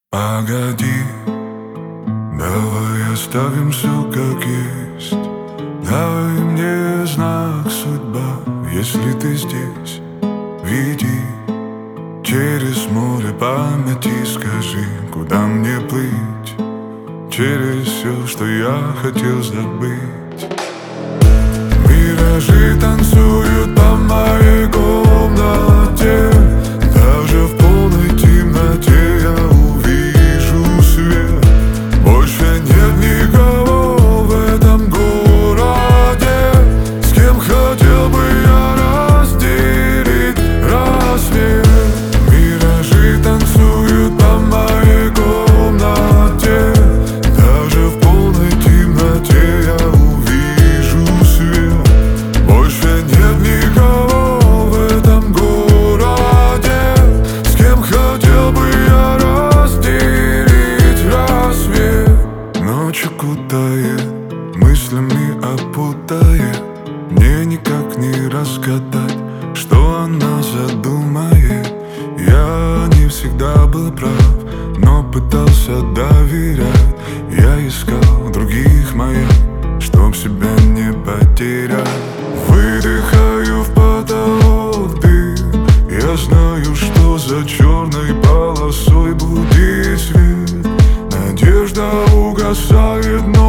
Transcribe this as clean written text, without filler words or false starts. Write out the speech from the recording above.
Погоди, давай оставим все как есть. Дай мне знак, судьба, если ты здесь. Веди через море памяти, скажи, куда мне плыть, через все, что я хотел забыть. Миражи танцуют по моей комнате. Даже в полной темноте я увижу свет. Больше нет никого в этом городе, с кем хотел бы я разделить рассвет. Миражи танцуют по моей комнате. Даже в полной темноте я увижу свет. Больше нет никого в этом городе, с кем хотел бы я разделить рассвет. Ночь окутает, мыслями опутает. Мне никак не разгадать, что она задумает. Я не всегда был прав, но пытался доверять. Я искал других моих, чтоб себя не потерять. Выдыхаю в потолок дым. Я знаю, что за черной полосой будет свет. Надежда угасает,